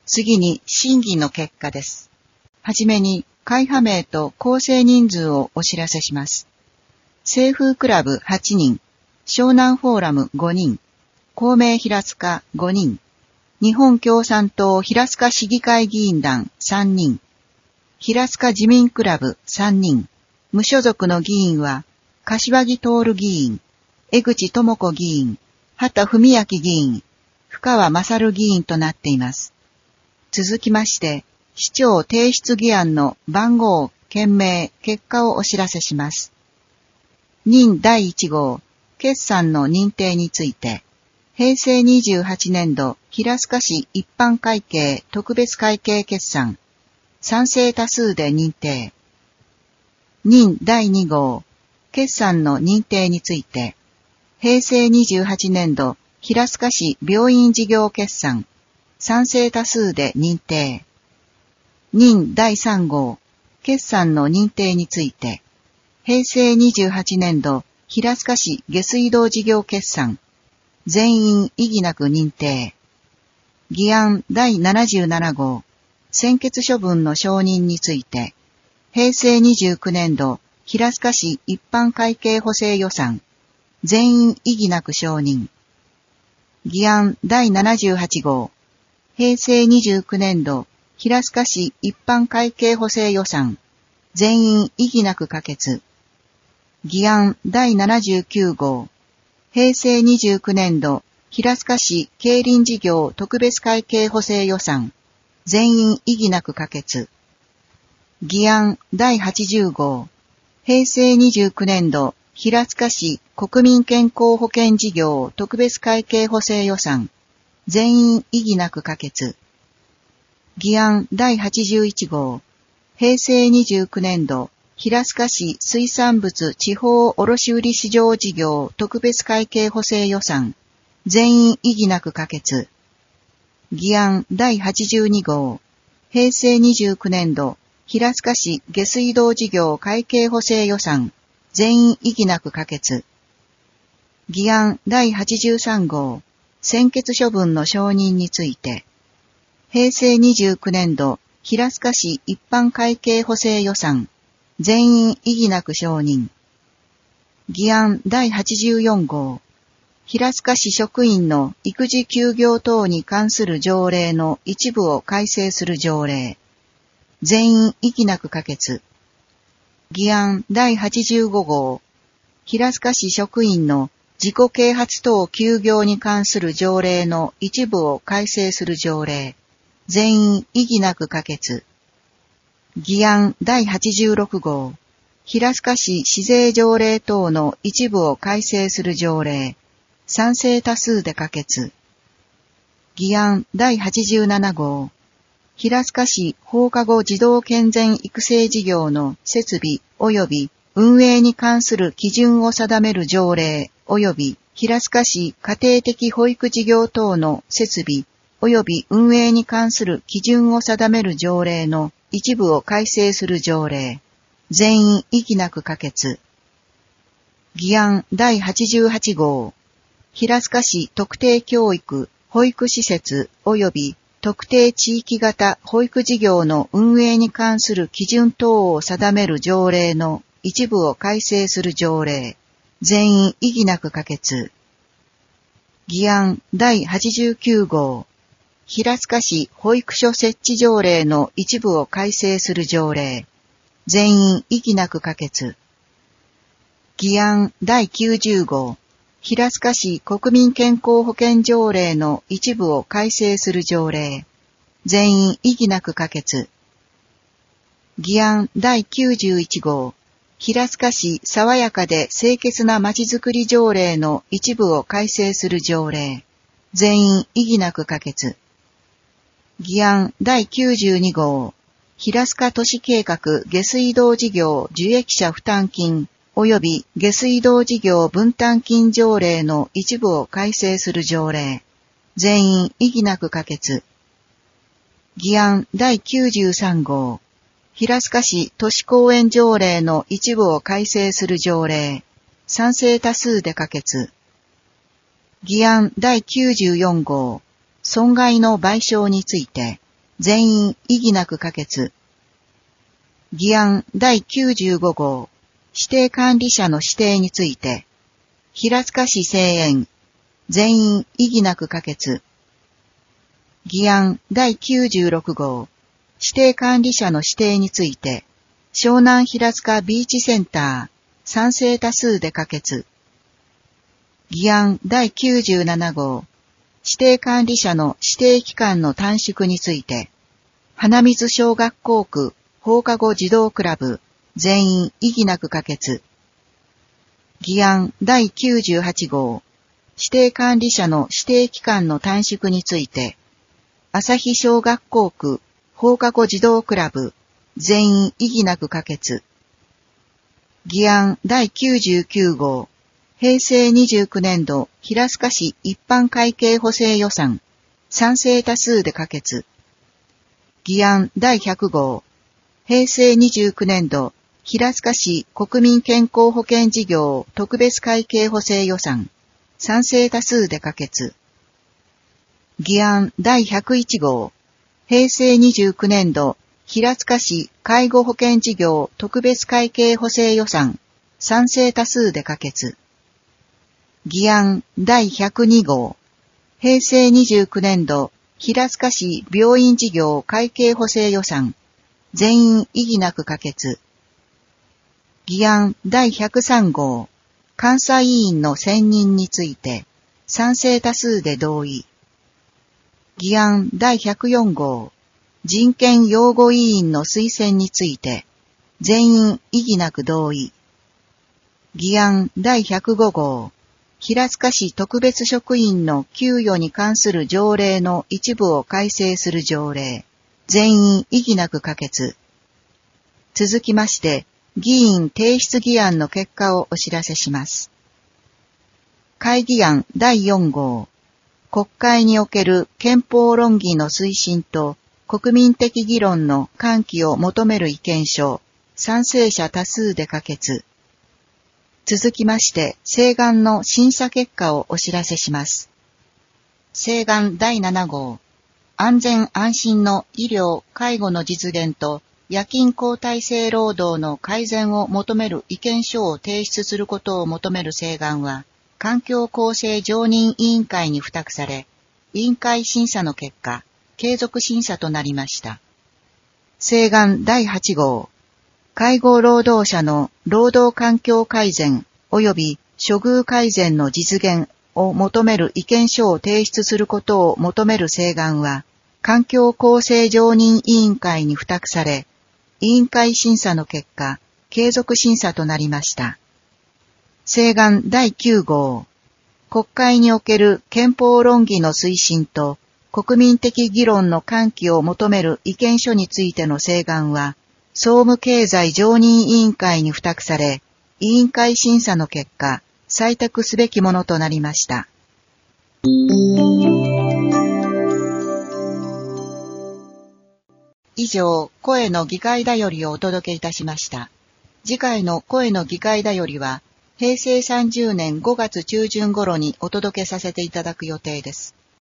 次に審議の結果です。はじめに会派名と構成人数をお知らせします。清風クラブ8人、湘南フォーラム5人、公明平塚5人、日本共産党平塚市議会議員団3人、平塚自民クラブ3人、無所属の議員は、柏木徹議員、江口智子議員、畑文明議員、深川勝議員となっています。続きまして、市長提出議案の番号、件名、結果をお知らせします。任第1号、決算の認定について、平成28年度平塚市一般会計特別会計決算、賛成多数で認定。任第2号、決算の認定について、平成28年度平塚市病院事業決算、賛成多数で認定。任第3号、決算の認定について、平成28年度平塚市下水道事業決算、全員異議なく認定。議案第77号、専決処分の承認について、平成29年度平塚市一般会計補正予算、全員異議なく承認。議案第78号、平成29年度平塚市一般会計補正予算、全員異議なく可決。議案第79号、平成29年度平塚市競輪事業特別会計補正予算、全員異議なく可決。議案第80号、平成29年度平塚市国民健康保険事業特別会計補正予算、全員異議なく可決。議案第81号、平成29年度平塚市水産物地方卸売市場事業特別会計補正予算、全員異議なく可決。議案第82号、平成29年度平塚市下水道事業会計補正予算、全員異議なく可決。議案第83号、専決処分の承認について、平成29年度平塚市一般会計補正予算、全員異議なく承認。議案第84号、平塚市職員の育児休業等に関する条例の一部を改正する条例、全員異議なく可決。議案第85号、平塚市職員の自己啓発等休業に関する条例の一部を改正する条例、全員異議なく可決。議案第86号、平塚市市税条例等の一部を改正する条例、賛成多数で可決。議案第87号、平塚市放課後児童健全育成事業の設備及び運営に関する基準を定める条例及び平塚市家庭的保育事業等の設備及び運営に関する基準を定める条例の一部を改正する条例、全員異議なく可決。議案第88号、平塚市特定教育保育施設及び特定地域型保育事業の運営に関する基準等を定める条例の一部を改正する条例、全員異議なく可決。議案第89号、平塚市保育所設置条例の一部を改正する条例、全員異議なく可決。議案第90号、平塚市国民健康保険条例の一部を改正する条例、全員異議なく可決。議案第91号、平塚市爽やかで清潔なまちづくり条例の一部を改正する条例、全員異議なく可決。議案第92号、平塚都市計画下水道事業受益者負担金及び下水道事業分担金条例の一部を改正する条例、全員異議なく可決。議案第93号、平塚市都市公園条例の一部を改正する条例、賛成多数で可決。議案第94号、損害の賠償について、 全員異議なく可決。議案第95号、指定管理者の指定について、平塚市西園、全員異議なく可決。議案第96号、指定管理者の指定について、湘南平塚ビーチセンター、賛成多数で可決。議案第97号、指定管理者の指定期間の短縮について、花水小学校区放課後児童クラブ、全員異議なく可決。議案第98号、指定管理者の指定期間の短縮について、旭小学校区放課後児童クラブ、全員異議なく可決。議案第99号、平成29年度平塚市一般会計補正予算、賛成多数で可決。議案第100号、平成29年度平塚市国民健康保険事業特別会計補正予算、賛成多数で可決。議案第101号、平成29年度平塚市介護保険事業特別会計補正予算、賛成多数で可決。議案第102号、平成29年度平塚市病院事業会計補正予算、全員異議なく可決。議案第103号、監査委員の選任について、賛成多数で同意。議案第104号、人権擁護委員の推薦について、全員異議なく同意。議案第105号、平塚市特別職員の給与に関する条例の一部を改正する条例、全員異議なく可決。続きまして、議員提出議案の結果をお知らせします。会議案第4号、国会における憲法論議の推進と国民的議論の喚起を求める意見書、賛成者多数で可決。続きまして、請願の審査結果をお知らせします。請願第7号、安全安心の医療・介護の実現と夜勤交代制労働の改善を求める意見書を提出することを求める請願は、環境公正常任委員会に付託され、委員会審査の結果、継続審査となりました。請願第8号、介護労働者の労働環境改善及び処遇改善の実現を求める意見書を提出することを求める請願は、環境公正常任委員会に付託され、委員会審査の結果、継続審査となりました。請願第9号、国会における憲法論議の推進と国民的議論の喚起を求める意見書についての請願は、総務経済常任委員会に付託され、委員会審査の結果、採択すべきものとなりました。以上、声の議会だよりをお届けいたしました。次回の声の議会だよりは、平成30年5月中旬頃にお届けさせていただく予定です。